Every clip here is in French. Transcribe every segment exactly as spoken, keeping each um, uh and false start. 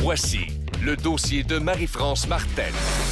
Voici le dossier de Marie-France Martel.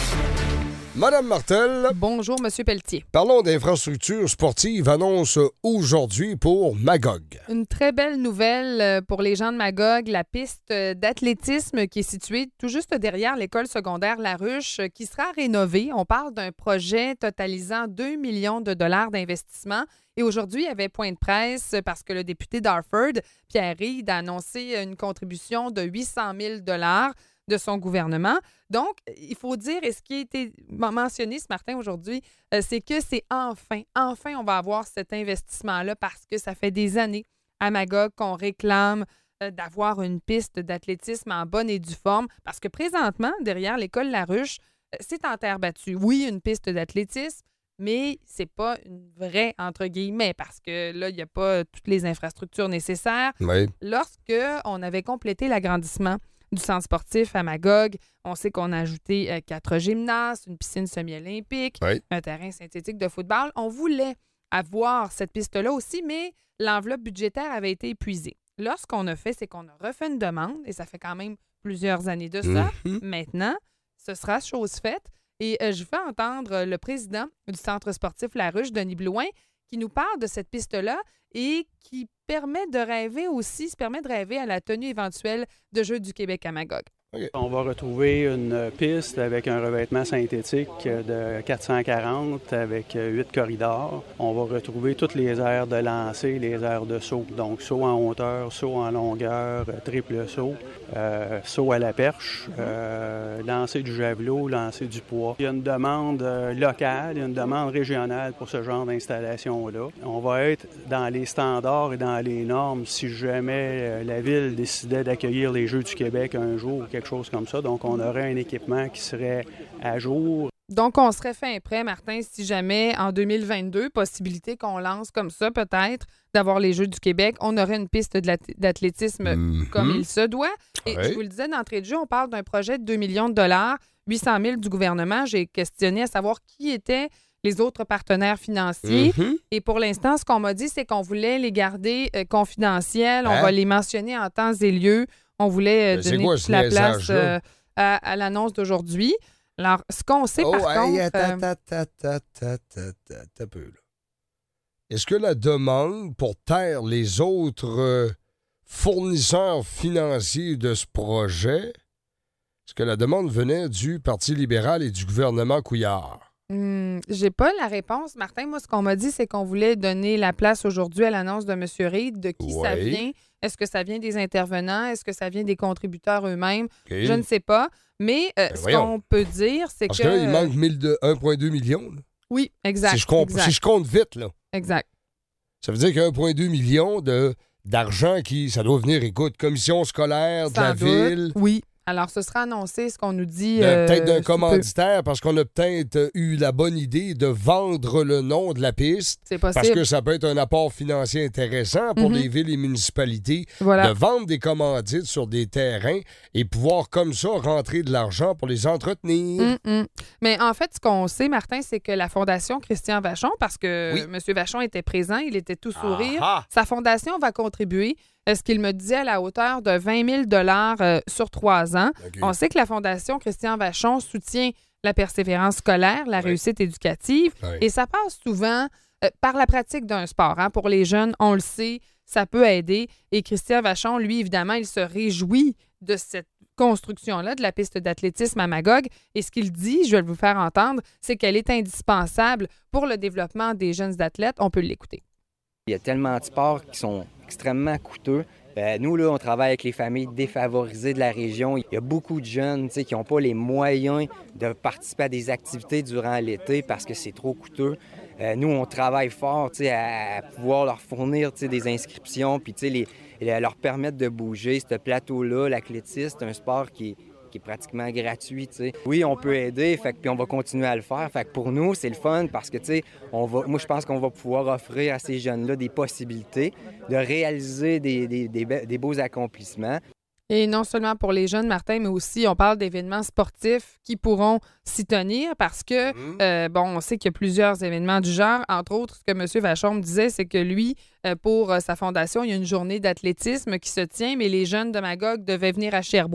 Madame Martel. Bonjour, Monsieur Pelletier. Parlons d'infrastructures sportives, annonce aujourd'hui pour Magog. Une très belle nouvelle pour les gens de Magog, la piste d'athlétisme qui est située tout juste derrière l'école secondaire La Ruche, qui sera rénovée. On parle d'un projet totalisant deux millions de dollars d'investissement. Et aujourd'hui, il y avait point de presse parce que le député d'Harford, Pierre Reid, a annoncé une contribution de huit cent mille dollars de son gouvernement. Donc, il faut dire, et ce qui a été mentionné ce matin aujourd'hui, euh, c'est que c'est enfin, enfin, on va avoir cet investissement-là parce que ça fait des années à Magog qu'on réclame euh, d'avoir une piste d'athlétisme en bonne et due forme parce que présentement, derrière l'école La Ruche, euh, c'est en terre battue. Oui, une piste d'athlétisme, mais c'est pas une vraie, entre guillemets, parce que là, il n'y a pas toutes les infrastructures nécessaires. Oui. Lorsqu'on avait complété l'agrandissement du centre sportif à Magog, on sait qu'on a ajouté euh, quatre gymnases, une piscine semi-olympique, oui. un terrain synthétique de football. On voulait avoir cette piste-là aussi, mais l'enveloppe budgétaire avait été épuisée. Là, ce qu'on a fait, c'est qu'on a refait une demande, et ça fait quand même plusieurs années de ça. Mm-hmm. Maintenant, ce sera chose faite. Et euh, je fais entendre le président du centre sportif La Ruche, Denis Blouin, qui nous parle de cette piste-là et qui permet de rêver aussi, se permet de rêver à la tenue éventuelle de Jeux du Québec à Magog. Okay. On va retrouver une piste avec un revêtement synthétique de quatre cent quarante avec huit corridors. On va retrouver toutes les aires de lancer, les aires de saut. Donc, saut en hauteur, saut en longueur, triple saut, euh, saut à la perche, euh, lancer du javelot, lancer du poids. Il y a une demande locale, il y a une demande régionale pour ce genre d'installation-là. On va être dans les standards et dans les normes si jamais la ville décidait d'accueillir les Jeux du Québec un jour ou quelque chose comme ça. Donc, on aurait un équipement qui serait à jour. Donc, on serait fin prêt, Martin, si jamais en deux mille vingt-deux, possibilité qu'on lance comme ça, peut-être, d'avoir les Jeux du Québec, on aurait une piste d'athlétisme mm-hmm. comme il se doit. Et ouais. Je vous le disais d'entrée de jeu, on parle d'un projet de deux millions de dollars, huit cent mille du gouvernement. J'ai questionné à savoir qui étaient les autres partenaires financiers. Mm-hmm. Et pour l'instant, ce qu'on m'a dit, c'est qu'on voulait les garder euh, confidentiels. Hein? On va les mentionner en temps et lieu. On voulait euh, donner quoi, toute la place euh, à, à l'annonce d'aujourd'hui. Alors, ce qu'on sait, oh, par hey, contre... Attends, euh... attends, attends, attends, attends, un peu, là. Est-ce que la demande pour taire les autres euh, fournisseurs financiers de ce projet, est-ce que la demande venait du Parti libéral et du gouvernement Couillard? Hum, j'ai pas la réponse, Martin. Moi, ce qu'on m'a dit, c'est qu'on voulait donner la place aujourd'hui à l'annonce de M. Reid. De qui ouais. ça vient? Est-ce que ça vient des intervenants? Est-ce que ça vient des contributeurs eux-mêmes? Okay. Je ne sais pas. Mais euh, ben ce voyons. qu'on peut dire, c'est Parce que... Parce que là, il manque mille de, un virgule deux million. Là. Oui, exact. Si je, compte, exact. si je compte vite, là. Exact. Ça veut dire qu'il y a un virgule deux million de, d'argent qui... Ça doit venir, écoute, commission scolaire de Sans la doute, ville. Oui. Alors, ce sera annoncé, ce qu'on nous dit. De, euh, peut-être d'un commanditaire, peu. Parce qu'on a peut-être eu la bonne idée de vendre le nom de la piste. C'est possible. Parce que ça peut être un apport financier intéressant pour mm-hmm. les villes et municipalités voilà. de vendre des commandites sur des terrains et pouvoir comme ça rentrer de l'argent pour les entretenir. Mm-mm. Mais en fait, ce qu'on sait, Martin, c'est que la Fondation Christian Vachon, parce que oui. M. Vachon était présent, il était tout sourire, Ah-ha. Sa fondation va contribuer. Ce qu'il me disait à la hauteur de vingt mille dollars euh, sur trois ans. Okay. On sait que la Fondation Christian Vachon soutient la persévérance scolaire, la oui. réussite éducative, oui. et ça passe souvent euh, par la pratique d'un sport. Hein. Pour les jeunes, on le sait, ça peut aider. Et Christian Vachon, lui, évidemment, il se réjouit de cette construction-là, de la piste d'athlétisme à Magog. Et ce qu'il dit, je vais vous faire entendre, c'est qu'elle est indispensable pour le développement des jeunes athlètes. On peut l'écouter. Il y a tellement de sports qui sont extrêmement coûteux. Euh, nous, là, on travaille avec les familles défavorisées de la région. Il y a beaucoup de jeunes qui n'ont pas les moyens de participer à des activités durant l'été parce que c'est trop coûteux. Euh, nous, on travaille fort à, à pouvoir leur fournir des inscriptions puis les, leur permettre de bouger. Ce plateau-là, l'athlétisme, c'est un sport qui est qui est pratiquement gratuit, tu sais. Oui, on peut aider, fait que, puis on va continuer à le faire. Fait que pour nous, c'est le fun parce que, tu sais, on va, moi, je pense qu'on va pouvoir offrir à ces jeunes-là des possibilités de réaliser des, des, des, des beaux accomplissements. Et non seulement pour les jeunes, Martin, mais aussi, on parle d'événements sportifs qui pourront s'y tenir parce que, mmh. euh, bon, on sait qu'il y a plusieurs événements du genre. Entre autres, ce que M. Vachon me disait, c'est que lui, euh, pour euh, sa fondation, il y a une journée d'athlétisme qui se tient, mais les jeunes de Magog devaient venir à Sherbrooke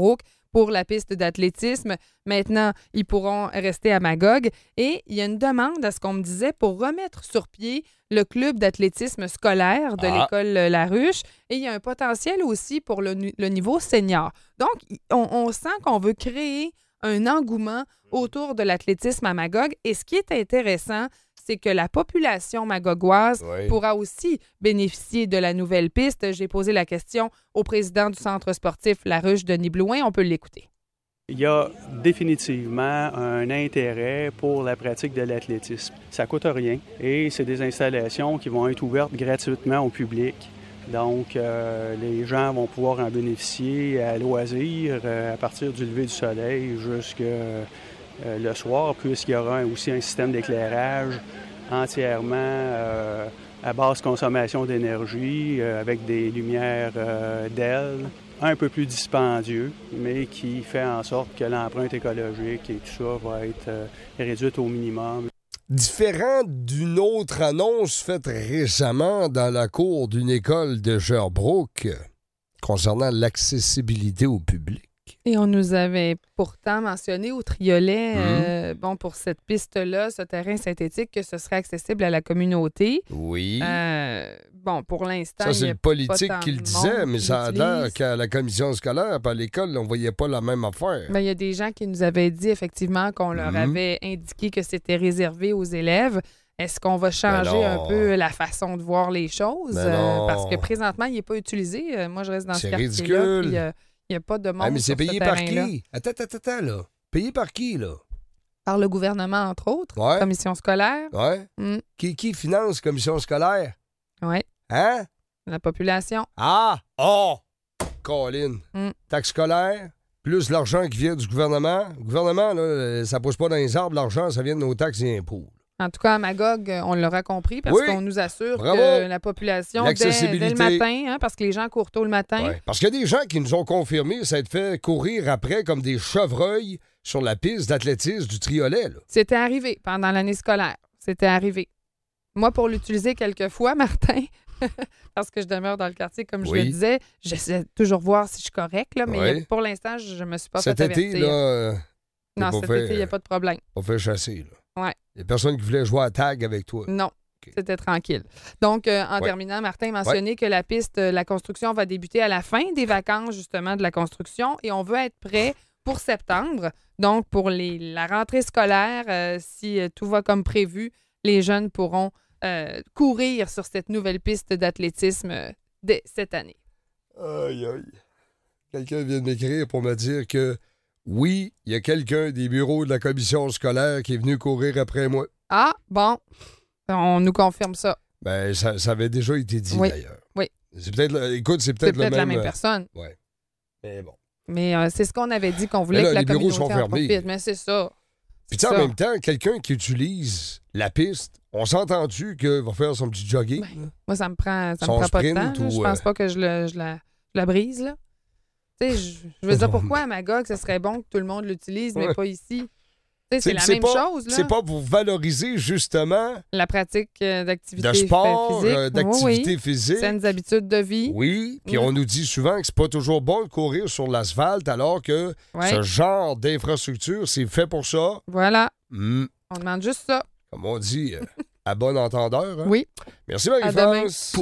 pour la piste d'athlétisme. Maintenant, ils pourront rester à Magog. Et il y a une demande, à ce qu'on me disait, pour remettre sur pied le club d'athlétisme scolaire de Ah. l'école Laruche. Et il y a un potentiel aussi pour le, nu- le niveau senior. Donc, on, on sent qu'on veut créer un engouement autour de l'athlétisme à Magog. Et ce qui est intéressant, c'est que la population magogoise Oui. pourra aussi bénéficier de la nouvelle piste. J'ai posé la question au président du centre sportif Laruche, Denis Blouin. On peut l'écouter. Il y a définitivement un intérêt pour la pratique de l'athlétisme. Ça ne coûte rien et c'est des installations qui vont être ouvertes gratuitement au public. Donc, euh, les gens vont pouvoir en bénéficier à loisir euh, à partir du lever du soleil jusqu'à euh, le soir, puisqu'il y aura aussi un système d'éclairage entièrement euh, à basse consommation d'énergie, euh, avec des lumières euh, d'E L, un peu plus dispendieux, mais qui fait en sorte que l'empreinte écologique et tout ça va être euh, réduite au minimum. Différent d'une autre annonce faite récemment dans la cour d'une école de Sherbrooke euh, concernant l'accessibilité au public. Et on nous avait pourtant mentionné au Triolet, Mmh. euh, bon, pour cette piste-là, ce terrain synthétique, que ce serait accessible à la communauté. Oui. Euh, bon, pour l'instant, Ça, il y c'est a le politique pas tant qui le de disait, monde mais qui ça a l'air l'utilise. qu'à la commission scolaire, puis à l'école, on voyait pas la même affaire. Ben, il y a des gens qui nous avaient dit effectivement qu'on leur Mhm. avait indiqué que c'était réservé aux élèves. Est-ce qu'on va changer Ben un non. peu la façon de voir les choses? Ben Euh, non. parce que présentement, il n'est pas utilisé. Euh, moi, je reste dans ce C'est quartier-là. ridicule. puis, euh, il n'y a pas de monde Ah, mais c'est sur ce payé par terrain-là. qui? Attends, attends, attends, là. Payé par qui, là? Par le gouvernement, entre autres. Ouais. Commission scolaire. Ouais. Mm. Qui, qui finance commission scolaire? Oui. Hein? La population. Ah! Oh! Colin. Mm. Taxe scolaire, plus l'argent qui vient du gouvernement. Le gouvernement, là, ça pousse pas dans les arbres, l'argent, ça vient de nos taxes et impôts. En tout cas, à Magog, on l'aura compris parce Oui. qu'on nous assure Bravo. que la population, dès, dès L'accessibilité. le matin, hein, parce que les gens courent tôt le matin, Ouais. Parce qu'il y a des gens qui nous ont confirmé s'être fait courir après comme des chevreuils sur la piste d'athlétisme du Triolet. Là. c'était arrivé pendant l'année scolaire. C'était arrivé. Moi, pour l'utiliser quelques fois, Martin, parce que je demeure dans le quartier, comme je Oui. le disais, j'essaie de toujours voir si je suis correcte, là, mais Oui. pour l'instant, je ne me suis pas Cet fait été, avertir. là, euh, non, t'es cet pas fait, été, il n'y a euh, pas de problème. on fait chasser. Là. Ouais. Il y a personne qui voulait jouer à tag avec toi. Non. OK. C'était tranquille. Donc, euh, en Ouais. terminant, Martin a mentionné que la piste, euh, la construction va débuter à la fin des vacances, justement, de la construction et on veut être prêt pour septembre. Donc, pour les, la rentrée scolaire, euh, si euh, tout va comme prévu, les jeunes pourront euh, courir sur cette nouvelle piste d'athlétisme euh, dès cette année. Aïe, aïe. Quelqu'un vient de m'écrire pour me dire que oui, il y a quelqu'un des bureaux de la commission scolaire qui est venu courir après moi. Ah, bon, on nous confirme ça. Ben, ça, ça avait déjà été dit, Oui. d'ailleurs. Oui. C'est peut-être, le- écoute, c'est C'est peut-être, peut-être le la même... même euh, personne. Ouais. Mais bon. Mais euh, c'est ce qu'on avait dit qu'on voulait Mais là, que la les bureaux communauté sont en fermés. profite. Mais c'est ça. Puis tu sais, en Ça. même temps, quelqu'un qui utilise la piste, on s'entend-tu qu'il va faire son petit jogging? là? Moi, ça me prend, ça me Son prend pas de sprint temps. là. ou, Je pense euh, pas que je, le- je la, je la brise. Là. Tu sais, je, je veux dire, pourquoi à Magog, ce serait bon que tout le monde l'utilise, mais Ouais. pas ici? Tu sais, c'est la C'est même pas- chose. Là. C'est pas pour valoriser, justement, La pratique euh, d'activité de sport, physique. euh, d'activité Oui, oui. physique. Saines habitudes de vie. Oui, puis Mm. on nous dit souvent que c'est pas toujours bon de courir sur l'asphalte alors que Ouais. ce genre d'infrastructure, c'est fait pour ça. Voilà. Mm. On demande juste ça. Comme on dit, euh, à bon entendeur. hein? Oui. Merci À demain. Marie-France.